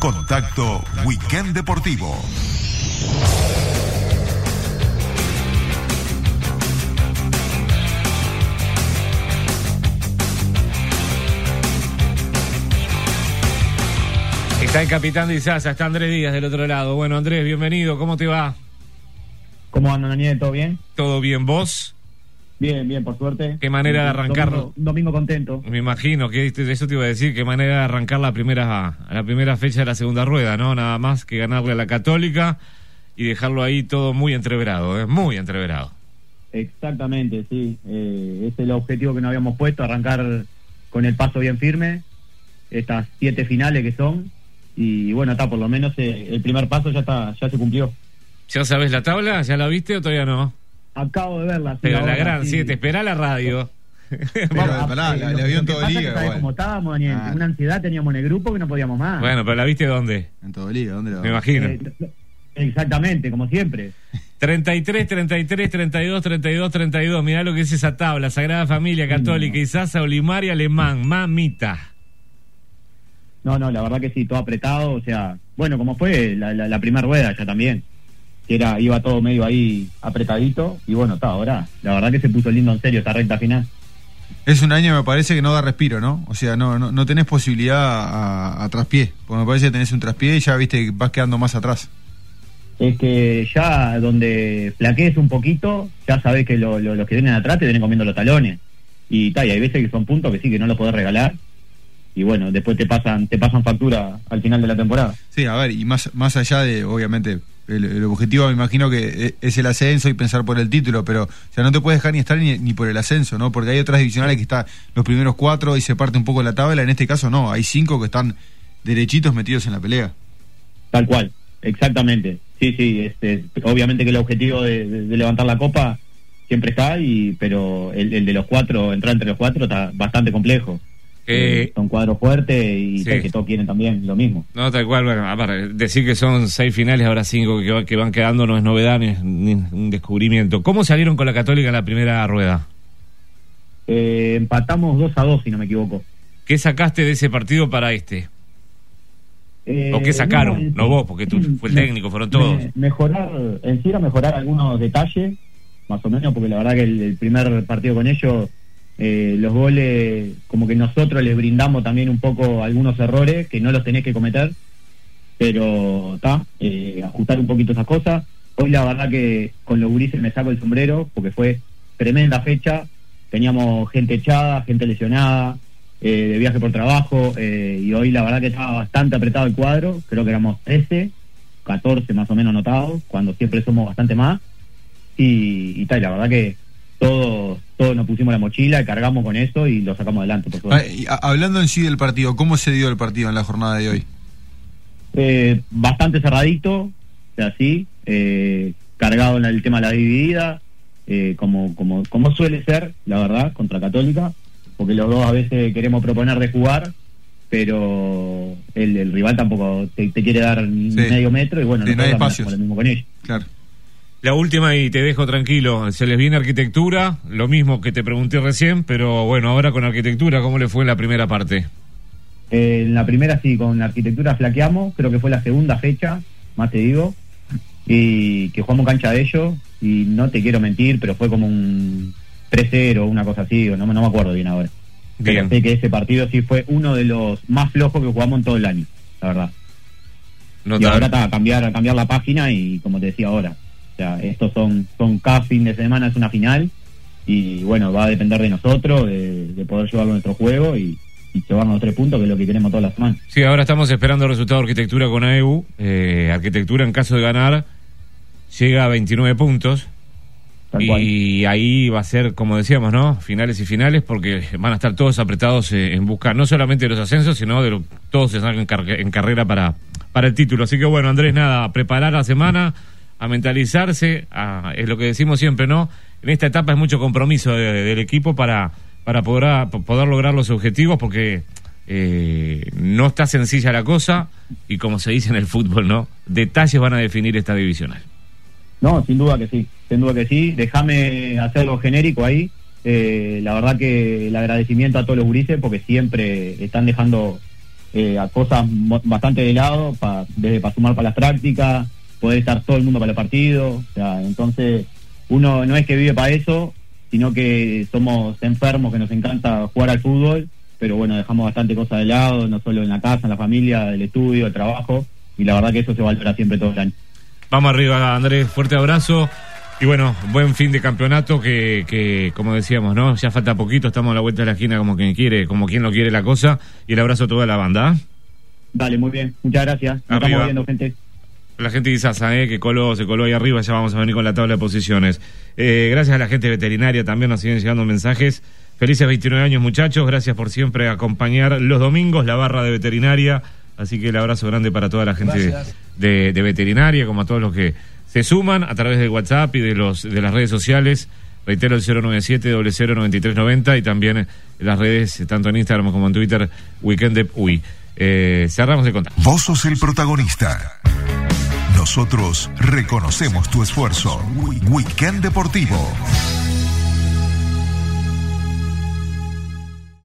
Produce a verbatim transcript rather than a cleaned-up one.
Contacto Weekend Deportivo. Está el capitán de Izaza, está Andrés Díaz del otro lado. Bueno, Andrés, bienvenido, ¿cómo te va? ¿Cómo andan, Daniel? ¿Todo bien? ¿Todo bien, vos? Bien, bien, por suerte. ¿Qué manera de arrancar? Domingo, un domingo contento. Me imagino que eso te iba a decir, qué manera de arrancar la primera, la primera fecha de la segunda rueda, ¿no? Nada más que ganarle a la Católica y dejarlo ahí todo muy entreverado, ¿eh? Muy entreverado. Exactamente, sí. Eh, ese es el objetivo que nos habíamos puesto, arrancar con el paso bien firme, estas siete finales que son. Y bueno, está, por lo menos eh, el primer paso ya está, ya se cumplió. ¿Ya sabes la tabla? ¿Ya la viste o todavía no? Acabo de verla. Sí, pero ahora, la gran, sí, sí, te espera la radio. Pero, Vamos, pará, la, la vio en Todo Liga. ¿Sabes cómo estábamos, Daniel? Ah. Una ansiedad teníamos en el grupo que no podíamos más. Bueno, pero ¿la viste dónde? En Todo Liga, ¿dónde la Me imagino. Eh, exactamente, como siempre. treinta y tres, treinta y tres, treinta y dos, treinta y dos, treinta y dos. Mirá lo que es esa tabla. Sagrada Familia Católica, no. Izaza, Olimar y Alemán. Mamita. No, no, la verdad que sí, todo apretado, o sea, bueno, como fue la, la, la primera rueda ya también, que era, iba todo medio ahí apretadito, y bueno, está, ahora, la verdad que se puso lindo en serio esta recta final. Es un año, me parece, que no da respiro, ¿no? O sea, no no, no tenés posibilidad a, a traspié, porque me parece que tenés un traspié y ya, viste, vas quedando más atrás. Es que ya donde flaquees un poquito, ya sabés que lo, lo, los que vienen atrás te vienen comiendo los talones, y tal, y hay veces que son puntos que sí, que no los podés regalar, y bueno, después te pasan te pasan factura al final de la temporada. Sí, a ver, y más más allá de, obviamente, el, el objetivo me imagino que es el ascenso y pensar por el título, pero o sea, no te puedes dejar ni estar ni, ni por el ascenso, ¿no? Porque hay otras divisionales que están los primeros cuatro y se parte un poco la tabla, en este caso no, hay cinco que están derechitos metidos en la pelea. Tal cual, exactamente. Sí, sí, este, obviamente que el objetivo de, de, de levantar la copa siempre está, y pero el, el de los cuatro, entrar entre los cuatro está bastante complejo. Eh, son cuadros fuertes y sí, que todos quieren también lo mismo. No, tal cual, bueno, aparte, decir que son seis finales, ahora cinco que, que van quedando no es novedad ni, ni un descubrimiento. ¿Cómo salieron con la Católica en la primera rueda? Eh, empatamos dos a dos, si no me equivoco. ¿Qué sacaste de ese partido para este? Eh, ¿O qué sacaron? No, no vos, porque tú fue el técnico, fueron todos. Me, mejorar, en sí era mejorar algunos detalles, más o menos, porque la verdad que el, el primer partido con ellos, Eh, los goles, como que nosotros les brindamos también un poco algunos errores que no los tenés que cometer, pero está, eh, ajustar un poquito esas cosas. Hoy la verdad que con los gurises me saco el sombrero, porque fue tremenda fecha, teníamos gente echada, gente lesionada, eh, de viaje por trabajo, eh, y hoy la verdad que estaba bastante apretado el cuadro, creo que éramos trece, catorce más o menos anotados, cuando siempre somos bastante más, y, y tal, la verdad que todos todos nos pusimos la mochila, cargamos con eso y lo sacamos adelante, por favor. Ah, y, a, hablando en sí del partido, ¿cómo se dio el partido en la jornada de hoy? Eh, bastante cerradito, o sea, sí, eh, cargado en el tema de la dividida, eh, como, como, como suele ser, la verdad, contra Católica, porque los dos a veces queremos proponer de jugar, pero el, el rival tampoco te, te quiere dar ni sí. medio metro, y bueno, sí, no hay espacios. Lo mismo con ellos. Claro. La última y te dejo tranquilo, se les viene Arquitectura, lo mismo que te pregunté recién, pero bueno, ahora con Arquitectura, ¿cómo le fue en la primera parte? Eh, en la primera sí, con Arquitectura flaqueamos, creo que fue la segunda fecha, más te digo, y que jugamos cancha de ellos, y no te quiero mentir, pero fue como un tres cero, una cosa así, no, no me acuerdo bien ahora. Bien. Pero sé que ese partido sí fue uno de los más flojos que jugamos en todo el año, la verdad. No y ahora está a cambiar, a cambiar la página, y como te decía ahora, o sea, estos son, son cada fin de semana es una final, y bueno, va a depender de nosotros, de, de poder llevarlo a nuestro juego y, y llevarnos los tres puntos, que es lo que queremos todas las semanas. Sí, ahora estamos esperando el resultado de Arquitectura con A E U. Eh, Arquitectura, en caso de ganar, llega a veintinueve puntos. Tal y cual. Ahí va a ser, como decíamos, ¿no? Finales y finales, porque van a estar todos apretados eh, en buscar no solamente de los ascensos, sino de lo, todos están en, car- en carrera para, para el título. Así que bueno, Andrés, nada, a preparar la semana, a mentalizarse, a, es lo que decimos siempre, ¿no? En esta etapa es mucho compromiso de, de, del equipo para, para poder, poder lograr los objetivos, porque eh, no está sencilla la cosa, y como se dice en el fútbol, ¿no? Detalles van a definir esta divisional. No, sin duda que sí, sin duda que sí. Déjame hacer algo genérico ahí. Eh, la verdad que el agradecimiento a todos los gurises, porque siempre están dejando eh, a cosas mo- bastante de lado, pa, desde para sumar para las prácticas, poder estar todo el mundo para los partidos. O sea, entonces uno no es que vive para eso, sino que somos enfermos, que nos encanta jugar al fútbol, pero bueno, dejamos bastante cosas de lado, no solo en la casa, en la familia, el estudio, el trabajo, y la verdad que eso se valora siempre todo el año. Vamos arriba, Andrés, fuerte abrazo. Y bueno, buen fin de campeonato que, que, como decíamos, ¿no? Ya falta poquito, estamos a la vuelta de la esquina como quien quiere, como quien no quiere la cosa. Y el abrazo a toda la banda. Dale, muy bien, muchas gracias. Nos Arriba. estamos viendo, gente. La gente de Izaza, ¿eh? Que coló, se coló ahí arriba, ya vamos a venir con la tabla de posiciones. Eh, gracias a la gente veterinaria, también nos siguen llegando mensajes. Felices veintinueve años, muchachos, gracias por siempre acompañar los domingos la barra de veterinaria. Así que el abrazo grande para toda la gente de, de veterinaria, como a todos los que se suman a través del WhatsApp y de los de las redes sociales. Reitero, el cero nueve siete, cero cero nueve tres nueve cero y también en las redes, tanto en Instagram como en Twitter, Weekend de U I. Eh, cerramos el contacto. Vos sos el protagonista. Nosotros reconocemos tu esfuerzo. Weekend Deportivo.